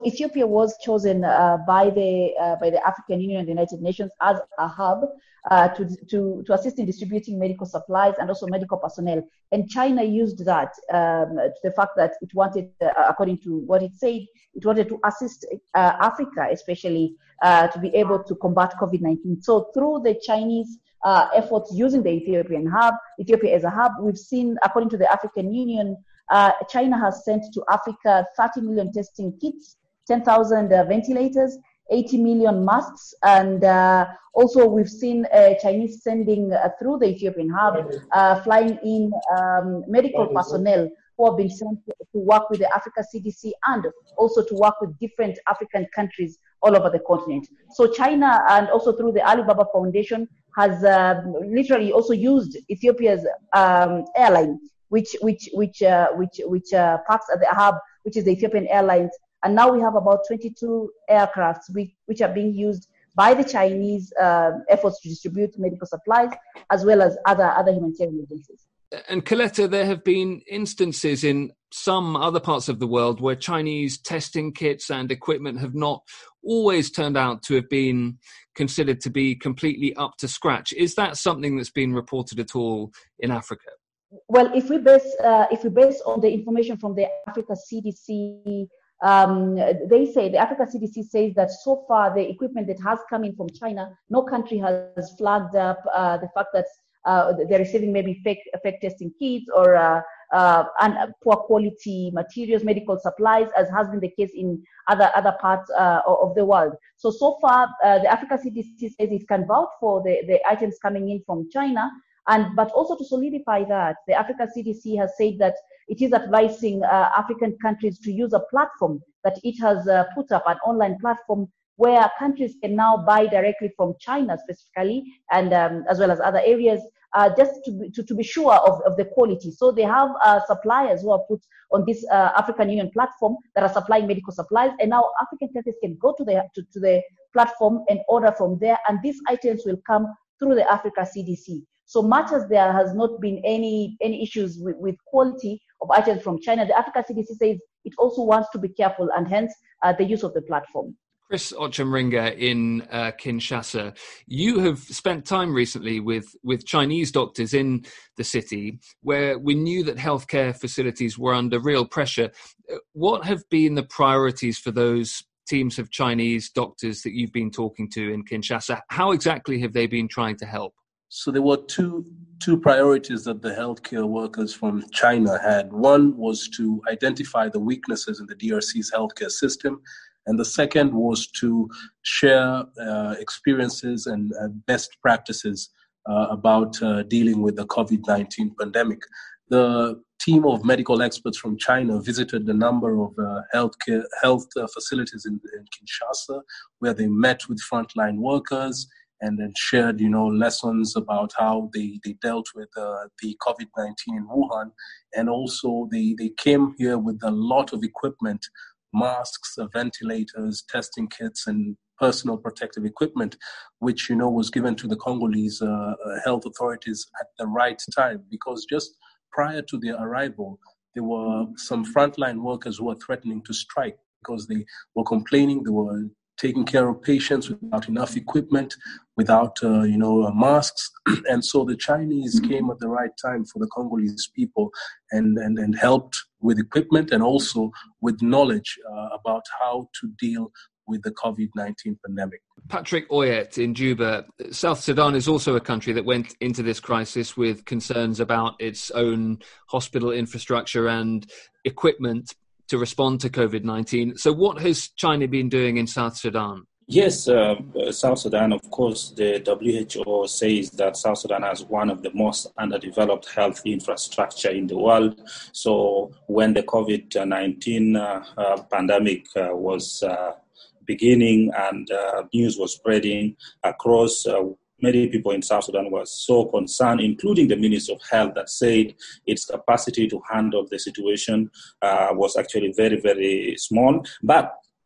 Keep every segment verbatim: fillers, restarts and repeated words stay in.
Ethiopia was chosen uh, by the uh, by the African Union and the United Nations as a hub uh, to, to to assist in distributing medical supplies and also medical personnel. And China used that um, to the fact that it wanted, uh, according to what it said, it wanted to assist uh, Africa, especially uh, to be able to combat COVID nineteen. So through the Chinese uh, efforts using the Ethiopian hub, Ethiopia as a hub, we've seen, according to the African Union, uh, China has sent to Africa thirty million testing kits, ten thousand uh, ventilators, eighty million masks, and uh, also we've seen uh, Chinese sending uh, through the Ethiopian hub, uh, flying in um, medical personnel who have been sent to, to work with the Africa C D C and also to work with different African countries all over the continent. So China, and also through the Alibaba Foundation, has uh, literally also used Ethiopia's um, airline, which which which uh, which which uh, parks at the hub, which is the Ethiopian Airlines. And now we have about twenty-two aircrafts which are being used by the Chinese uh, efforts to distribute medical supplies, as well as other, other humanitarian agencies. And Coletta, there have been instances in some other parts of the world where Chinese testing kits and equipment have not always turned out to have been considered to be completely up to scratch. Is that something that's been reported at all in Africa? Well, if we base, uh, if we base on the information from the Africa C D C, Um, they say, the Africa C D C says that so far the equipment that has come in from China, no country has flagged up uh, the fact that uh, they're receiving maybe fake, fake testing kits or uh, uh, and poor quality materials, medical supplies, as has been the case in other, other parts uh, of the world. So, so far, uh, the Africa C D C says it can vouch for the, the items coming in from China. And but also to solidify that, the Africa C D C has said that it is advising uh, African countries to use a platform that it has uh, put up, an online platform where countries can now buy directly from China specifically, and um, as well as other areas, uh, just to be, to, to be sure of, of the quality. So they have uh, suppliers who are put on this uh, African Union platform that are supplying medical supplies, and now African countries can go to the to, to the platform and order from there, and these items will come through the Africa C D C. So much as there has not been any any issues with, with quality of items from China, the Africa C D C says it also wants to be careful, and hence uh, the use of the platform. Chris Ochemringa in uh, Kinshasa, you have spent time recently with, with Chinese doctors in the city where we knew that healthcare facilities were under real pressure. What have been the priorities for those teams of Chinese doctors that you've been talking to in Kinshasa? How exactly have they been trying to help? So there were two two priorities that the healthcare workers from China had. One was to identify the weaknesses in the D R C's healthcare system, and the second was to share uh, experiences and uh, best practices uh, about uh, dealing with the COVID nineteen pandemic. The team of medical experts from China visited a number of uh, healthcare health uh, facilities in, in Kinshasa, where they met with frontline workers and then shared, you know, lessons about how they, they dealt with uh, the COVID nineteen in Wuhan. And also they, they came here with a lot of equipment, masks, uh, ventilators, testing kits, and personal protective equipment, which, you know, was given to the Congolese uh, health authorities at the right time. Because just prior to their arrival, there were some frontline workers who were threatening to strike because they were complaining they were taking care of patients without enough equipment, without, uh, you know, uh, masks. And so the Chinese came at the right time for the Congolese people and, and, and helped with equipment and also with knowledge uh, about how to deal with the COVID nineteen pandemic. Patrick Oyet in Juba, South Sudan is also a country that went into this crisis with concerns about its own hospital infrastructure and equipment to respond to COVID nineteen. So what has China been doing in South Sudan? Yes, uh, South Sudan, of course, the W H O says that South Sudan has one of the most underdeveloped health infrastructure in the world. So when the COVID nineteen uh, uh, pandemic uh, was uh, beginning and uh, news was spreading across, uh, many people in South Sudan were so concerned, including the Minister of Health, that said its capacity to handle the situation uh, was actually very, very small. But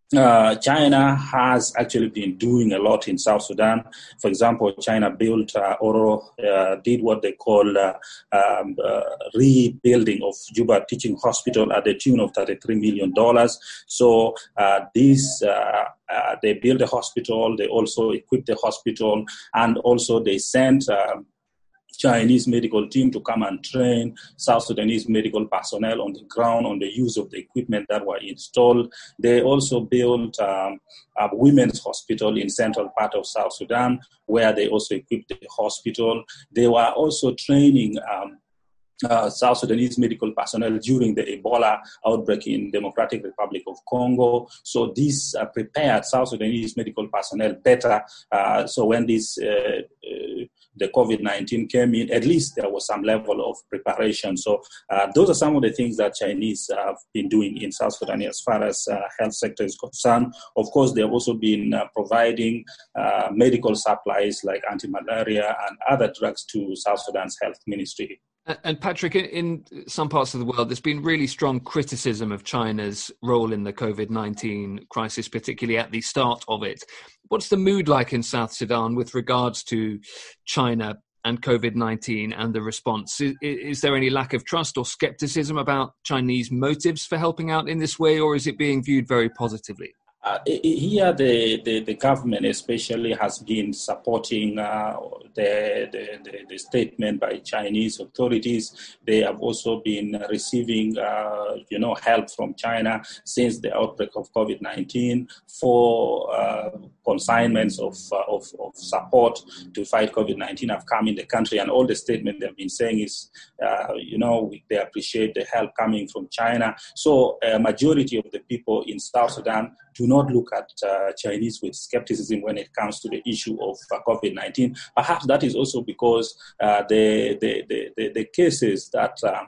Uh, China has actually been doing a lot in South Sudan. For example, China built uh, Oro, uh, did what they call uh, um, uh, rebuilding of Juba Teaching Hospital at the tune of thirty-three million dollars. So uh, this, uh, uh, they built a hospital, they also equipped the hospital, and also they sent uh, Chinese medical team to come and train South Sudanese medical personnel on the ground on the use of the equipment that were installed. They also built um, a women's hospital in central part of South Sudan, where they also equipped the hospital. They were also training um, Uh, South Sudanese medical personnel during the Ebola outbreak in Democratic Republic of Congo. So this uh, prepared South Sudanese medical personnel better. Uh, so when this uh, uh, the COVID nineteen came in, at least there was some level of preparation. So uh, those are some of the things that Chinese have been doing in South Sudan as far as uh, health sector is concerned. Of course, they have also been uh, providing uh, medical supplies like anti-malaria and other drugs to South Sudan's health ministry. And Patrick, in some parts of the world, there's been really strong criticism of China's role in the COVID nineteen crisis, particularly at the start of it. What's the mood like in South Sudan with regards to China and COVID nineteen and the response? Is, is there any lack of trust or skepticism about Chinese motives for helping out in this way, or is it being viewed very positively? Uh, here, the, the, the government especially has been supporting uh, the, the, the statement by Chinese authorities. They have also been receiving, uh, you know, help from China since the outbreak of COVID nineteen for uh, consignments of, uh, of of support to fight COVID nineteen have come in the country, and all the statement they've been saying is, uh, you know, they appreciate the help coming from China. So a majority of the people in South Sudan do not look at uh, Chinese with skepticism when it comes to the issue of uh, COVID nineteen. Perhaps that is also because uh, the, the, the, the cases that uh,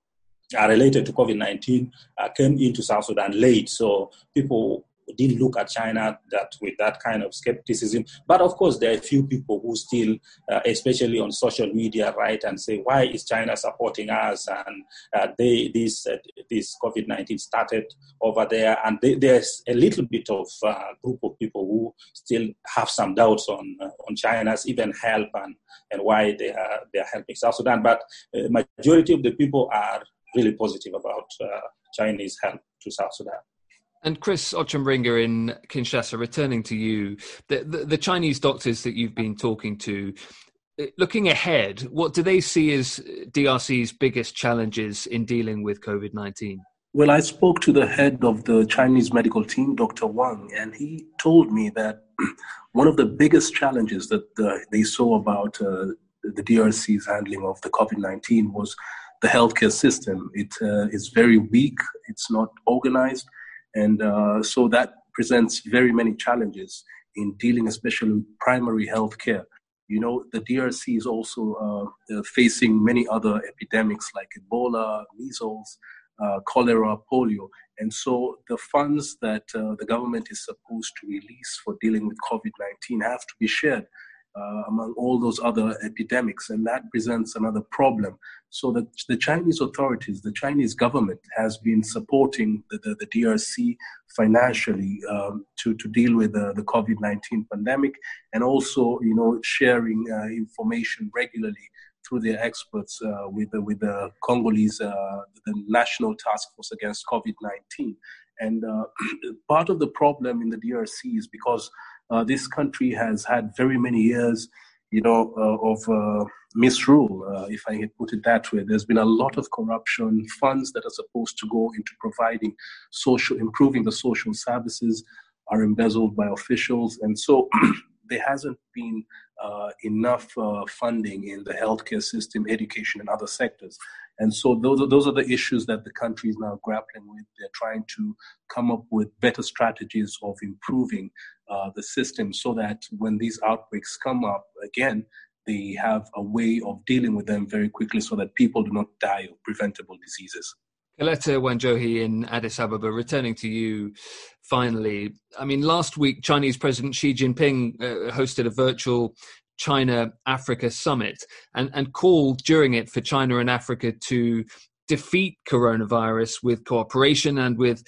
are related to COVID nineteen uh, came into South Sudan late. So people didn't look at China that with that kind of skepticism. But of course, there are a few people who still, uh, especially on social media, write and say, why is China supporting us? And uh, they this uh, this COVID nineteen started over there. And they, there's a little bit of uh, group of people who still have some doubts on uh, on China's even help and, and why they are, they are helping South Sudan. But uh, majority of the people are really positive about uh, Chinese help to South Sudan. And Chris Ochemringa in Kinshasa, returning to you, the, the, the Chinese doctors that you've been talking to, looking ahead, what do they see as D R C's biggest challenges in dealing with COVID nineteen? Well, I spoke to the head of the Chinese medical team, Doctor Wang, and he told me that one of the biggest challenges that uh, they saw about uh, the D R C's handling of the COVID nineteen was the healthcare system. It uh, is very weak. It's not organized. And uh, so that presents very many challenges in dealing, especially with primary health care. You know, the D R C is also uh, uh, facing many other epidemics like Ebola, measles, uh, cholera, polio. And so the funds that uh, the government is supposed to release for dealing with COVID nineteen have to be shared uh, among all those other epidemics. And that presents another problem. So the, the Chinese authorities, the Chinese government has been supporting the, the, the D R C financially um, to, to deal with the, the COVID nineteen pandemic, and also, you know, sharing uh, information regularly through their experts uh, with, the, with the Congolese, uh, the National Task Force Against COVID nineteen. And uh, part of the problem in the D R C is because uh, this country has had very many years you know, uh, of uh, misrule, uh, if I had put it that way. There's been a lot of corruption. Funds that are supposed to go into providing social, improving the social services are embezzled by officials. And so there hasn't been uh, enough uh, funding in the healthcare system, education, and other sectors. And so those are, those are the issues that the country is now grappling with. They're trying to come up with better strategies of improving uh, the system so that when these outbreaks come up again, they have a way of dealing with them very quickly so that people do not die of preventable diseases. Coletta Wanjohi in Addis Ababa, returning to you finally. I mean, last week, Chinese President Xi Jinping uh, hosted a virtual China-Africa summit and, and called during it for China and Africa to defeat coronavirus with cooperation and with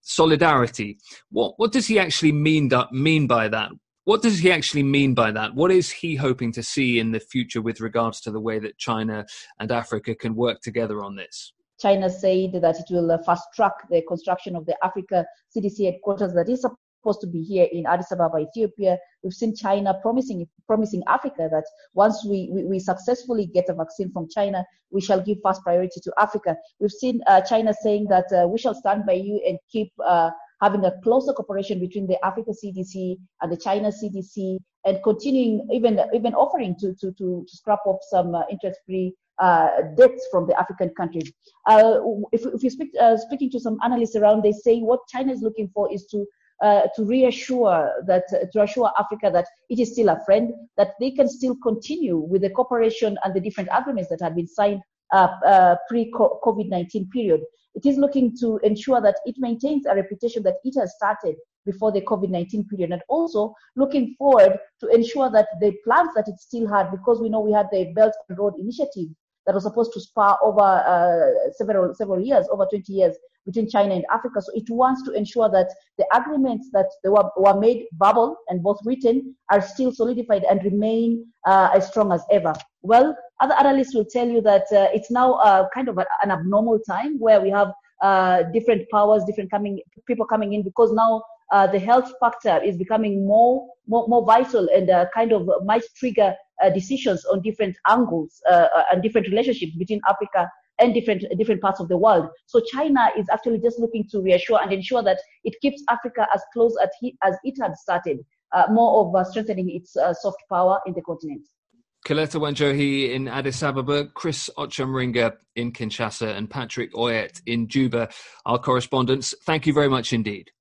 solidarity. What what does he actually mean mean by that? What does he actually mean by that? What is he hoping to see in the future with regards to the way that China and Africa can work together on this? China said that it will fast track the construction of the Africa C D C headquarters that is supposed to be here in Addis Ababa, Ethiopia. We've seen China promising promising Africa that once we, we, we successfully get a vaccine from China, we shall give first priority to Africa. We've seen uh, China saying that uh, we shall stand by you and keep uh, having a closer cooperation between the Africa C D C and the China C D C, and continuing even even offering to to to, to scrap off some uh, interest-free uh, debts from the African countries. Uh, if, if you speak uh, speaking to some analysts around, they say what China is looking for is to uh, to reassure that uh, to assure Africa that it is still a friend, that they can still continue with the cooperation and the different agreements that had been signed uh, uh, pre-COVID nineteen period. It is looking to ensure that it maintains a reputation that it has started before the COVID nineteen period, and also looking forward to ensure that the plans that it still had, because we know we had the Belt and Road Initiative that was supposed to spur over uh, several several years, over twenty years between China and Africa. So it wants to ensure that the agreements that they were, were made verbal and both written are still solidified and remain uh, as strong as ever. Well, other analysts will tell you that uh, it's now uh, kind of a, an abnormal time where we have uh, different powers, different coming people coming in, because now uh, the health factor is becoming more more, more vital and uh, kind of might trigger uh, decisions on different angles uh, and different relationships between Africa and different different parts of the world. So China is actually just looking to reassure and ensure that it keeps Africa as close as, he, as it had started, uh, more of uh, strengthening its uh, soft power in the continent. Coletta Wanjohi in Addis Ababa, Chris Ochemringa in Kinshasa, and Patrick Oyet in Juba, our correspondents. Thank you very much indeed.